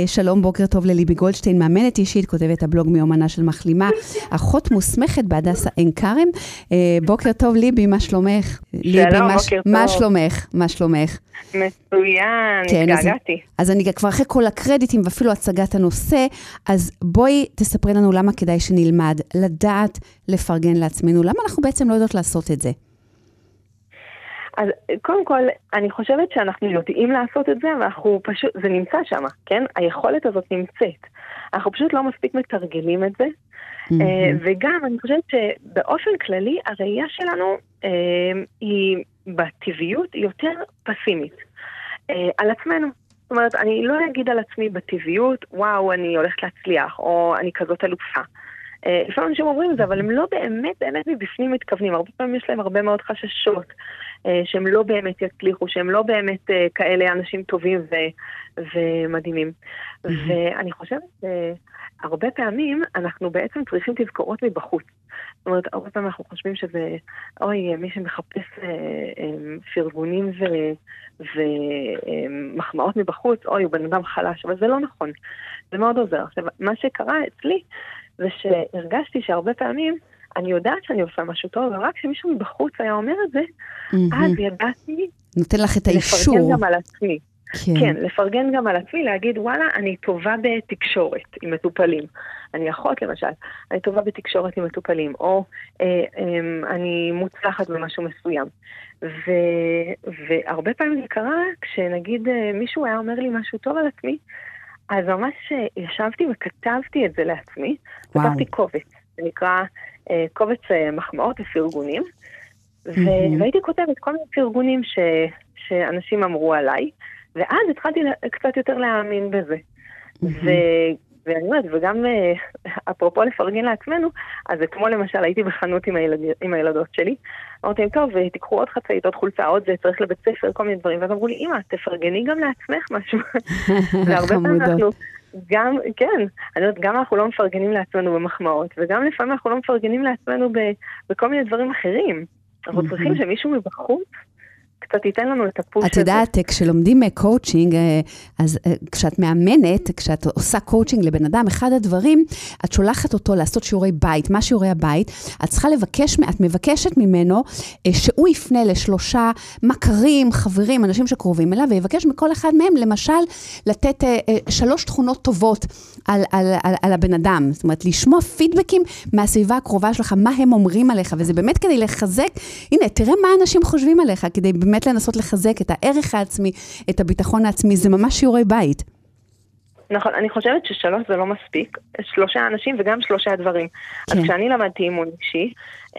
שלום, בוקר טוב לליבי גולדשטיין, מאמנת אישית, כותבת הבלוג מיומנה של מחלימה, אחות מוסמכת בהדסה עין כרם. בוקר טוב ליבי, מה שלומך? שלום, בוקר טוב. מה שלומך? מה שלומך? מצוין, התגעגעתי. אז אני כבר אחרי כל הקרדיטים ואפילו הצגת הנושא, אז בואי תספרי לנו למה כדאי שנלמד, לדעת לפרגן לעצמנו, למה אנחנו בעצם לא יודעות לעשות את זה? אז קודם כל, אני חושבת שאנחנו יודעים לעשות את זה, ואנחנו פשוט, זה נמצא שם, כן? היכולת הזאת נמצאת. אנחנו פשוט לא מספיק מתרגלים את זה, וגם אני חושבת שבאופן כללי, הראייה שלנו היא בטבעיות יותר פסימית, על עצמנו. זאת אומרת, אני לא אגיד על עצמי בטבעיות, וואו, אני הולכת להצליח, או אני כזאת אלופה. לפעמים אנשים אומרים את זה, אבל הם לא באמת מבפנים מתכוונים. הרבה פעמים יש להם הרבה מאוד חששות, שהם לא באמת יצליחו, שהם לא באמת כאלה אנשים טובים ומדהימים. ואני חושבת שהרבה פעמים אנחנו בעצם צריכים תזכורות מבחוץ. זאת אומרת, הרבה פעמים אנחנו חושבים שזה, אוי, מי שמחפש פרגונים ומחמאות מבחוץ, אוי, הוא בן אדם חלש, אבל זה לא נכון. זה מאוד עוזר. עכשיו, מה שקרה אצלי, זה שהרגשתי שהרבה פעמים אני יודעת שאני עושה משהו טוב, ורק כשמישהו מבחוץ היה אומר את זה, אז ידעתי נותן לך את האישור. לפרגן גם על עצמי. כן, לפרגן גם על עצמי, להגיד, וואלה, אני טובה בתקשורת עם מטופלים. אני אחות למשל, אני טובה בתקשורת עם מטופלים, או אני מוצלחת במשהו מסוים. והרבה פעמים זה קרה, כשנגיד מישהו היה אומר לי משהו טוב על עצמי, אז ממש ישבתי וכתבתי את זה לעצמי, כתבתי קובץ, זה נקרא קובץ מחמאות ופרגונים, והייתי כותבת כל מיני פרגונים שאנשים אמרו עליי, ואז התחלתי קצת יותר להאמין בזה. ואני אומרת, וגם אפרופו לפרגן לעצמנו, אז זה כמו למשל, הייתי בחנות עם הילדות שלי, אמרתי, טוב, תיקחו עוד חצאית, עוד חולצה, עוד זה, צריך לבית ספר, כל מיני דברים, ואז אמרו לי, אמא, תפרגני גם לעצמך משהו. והרבה פעמים אנחנו, גם, כן, אני יודעת, גם אנחנו לא מפרגנים לעצמנו במחמאות, וגם לפעמים אנחנו לא מפרגנים לעצמנו בכל מיני דברים אחרים. אנחנו צריכים שמישהו מבחוץ, קצת ייתן לנו את הפוש הזה. את יודעת, כשלומדים קואוצ'ינג, אז כשאת מאמנת, כשאת עושה קואוצ'ינג לבן אדם, אחד הדברים, את שולחת אותו לעשות שיעורי בית. מה שיעורי הבית? את צריכה לבקש, את מבקשת ממנו, שהוא יפנה ל3 מכרים, חברים, אנשים שקרובים אליו, ויבקש מכל אחד מהם, למשל, לתת 3 תכונות טובות על הבן אדם. זאת אומרת, לשמוע פידבקים מהסביבה הקרובה שלך, מה הם אומרים עליך, וזה באמת כדי לחזק, הנה, תראה מה אנשים חושבים עליך, כדי באמת לנסות לחזק את הערך העצמי, את הביטחון העצמי, זה ממש שיעורי בית. נכון, אני חושבת ש3 זה לא מספיק, 3 אנשים וגם 3 דברים. אז כשאני למדתי אימון אישי,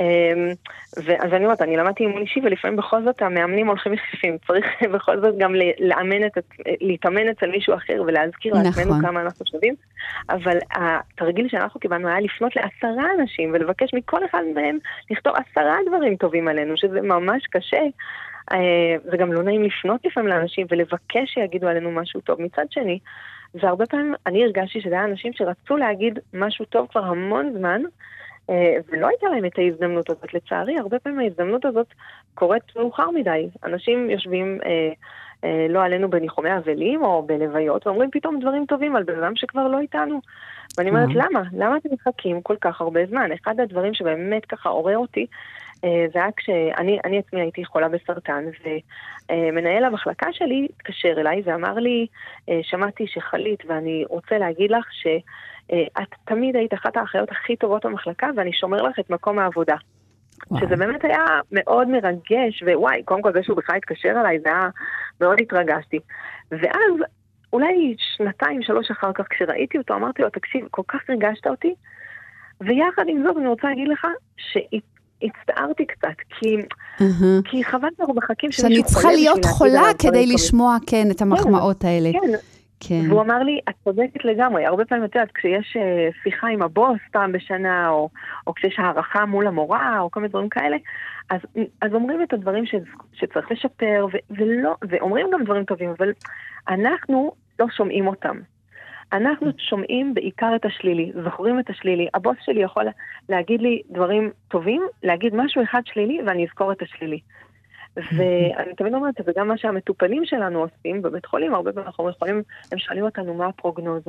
אז אני אומרת, אני למדתי אימון אישי, ולפעמים בכל זאת המאמנים הולכים יחפים, צריך בכל זאת גם להתאמן אצל מישהו אחר, ולהזכיר לעצמנו כמה אנחנו שווים, אבל התרגיל שאנחנו קיבלנו היה לפנות ל10 אנשים, ולבקש מכל אחד מהם לכתוב 10 דברים טובים עלינו, שזה ממש קשה, זה גם לא נעים לפנות לפעמים לאנשים, ולבקש שיגידו עלינו משהו טוב. מצד שני, והרבה פעמים אני הרגשתי שזה היה אנשים שרצו להגיד משהו טוב כבר המון זמן, ולא הייתה להם את ההזדמנות הזאת. לצערי, הרבה פעמים ההזדמנות הזאת קורית מאוחר מדי. אנשים יושבים לא עלינו בניחומי אבלים או בלוויות, ואומרים פתאום דברים טובים על בן אדם שכבר לא איתנו. ואני אומרת, למה? למה אתם מחכים כל כך הרבה זמן? אחד הדברים שבאמת ככה עורר אותי, זה היה כשאני עצמי הייתי חולה בסרטן, ומנהל המחלקה שלי התקשר אליי ואמר לי, שמעתי שחלית ואני רוצה להגיד לך שאת תמיד היית אחת האחיות הכי טובות במחלקה, ואני שומר לך את מקום העבודה. שזה באמת היה מאוד מרגש, ווואי, קודם כל זה שהוא בכלל התקשר אליי, זה היה מאוד התרגשתי. ואז אולי 2-3 אחר כך כשראיתי אותו, אמרתי לו, תקשיב, כל כך רגשת אותי, ויחד עם זאת אני רוצה להגיד לך הצטערתי קצת, כי חבל שאנחנו מחכים שמישהו שאני צריכה להיות חולה כדי לשמוע, כן, את המחמאות האלה. כן. והוא אמר לי, את צודקת לגמרי, הרבה פעמים את יודעת, כשיש שיחה עם הבוס פעם בשנה, או כשיש הערכה מול המורה, או כל מיני דברים כאלה, אז אומרים את הדברים שצריך לשפר, ואומרים גם דברים טובים, אבל אנחנו לא שומעים אותם. אנחנו שומעים בעיקר את השלילי, זוכרים את השלילי. הבוס שלי יכול להגיד לי דברים טובים, להגיד משהו אחד שלילי, ואני אזכור את השלילי. ואני תמיד אומרת, זה גם מה שהמטופלים שלנו עושים בבית חולים, הרבה פעמים אנחנו יכולים, הם שואלים אותנו מה הפרוגנוזה,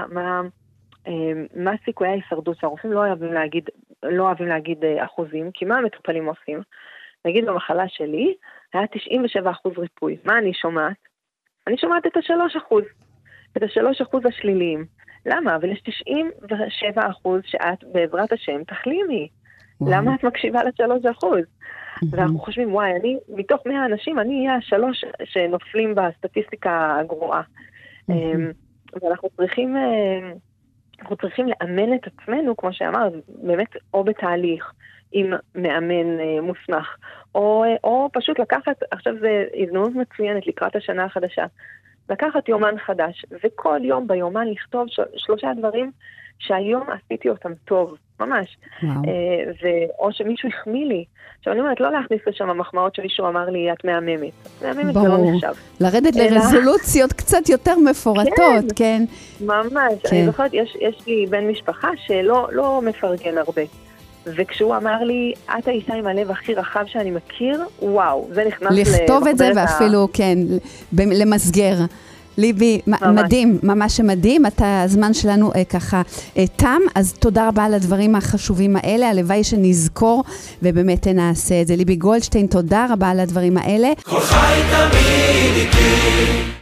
מה סיכויי ההישרדות, שהרופאים לא אוהבים להגיד אחוזים, כי מה המטופלים עושים? נגיד במחלה שלי, היה 97% ריפוי. מה אני שומעת? אני שומעת את ה3%, את ה3% השליליים. למה? אבל יש 97% שאת בעזרת השם תחלימי. למה את מקשיבה ל3%? ואנחנו חושבים, וואי, מתוך 100 אנשים, אני אהיה 3 שנופלים בסטטיסטיקה הגרועה. ואנחנו צריכים לאמן את עצמנו, כמו שאמרת, באמת או בתהליך עם מאמן מוסמך, או פשוט לקחת, עכשיו זה הזדמנות מצוינת לקראת השנה החדשה, לקחת יומן חדש, וכל יום ביומן לכתוב 3 דברים שהיום עשיתי אותם טוב, ממש. או שמישהו החמיא לי. עכשיו אני אומרת, לא להכניס לשם מחמאות שמישהו אמר לי, את מהממת. מהממת זה לא נחשב. לרדת לרזולוציות קצת יותר מפורטות, כן. ממש. אני זוכרת, יש לי בן משפחה שלא מפרגן הרבה. וכשהוא אמר לי, את האישה עם הלב הכי רחב שאני מכיר, וואו, זה נכנס לכתוב את זה ואפילו, כן, למסגר. ליבי, מדהים, ממש מדהים, הזמן שלנו ככה תם, אז תודה רבה על הדברים החשובים האלה, הלוואי שנזכור ובאמת נעשה את זה. ליבי גולדשטיין, תודה רבה על הדברים האלה. כל חי תמיד איתי.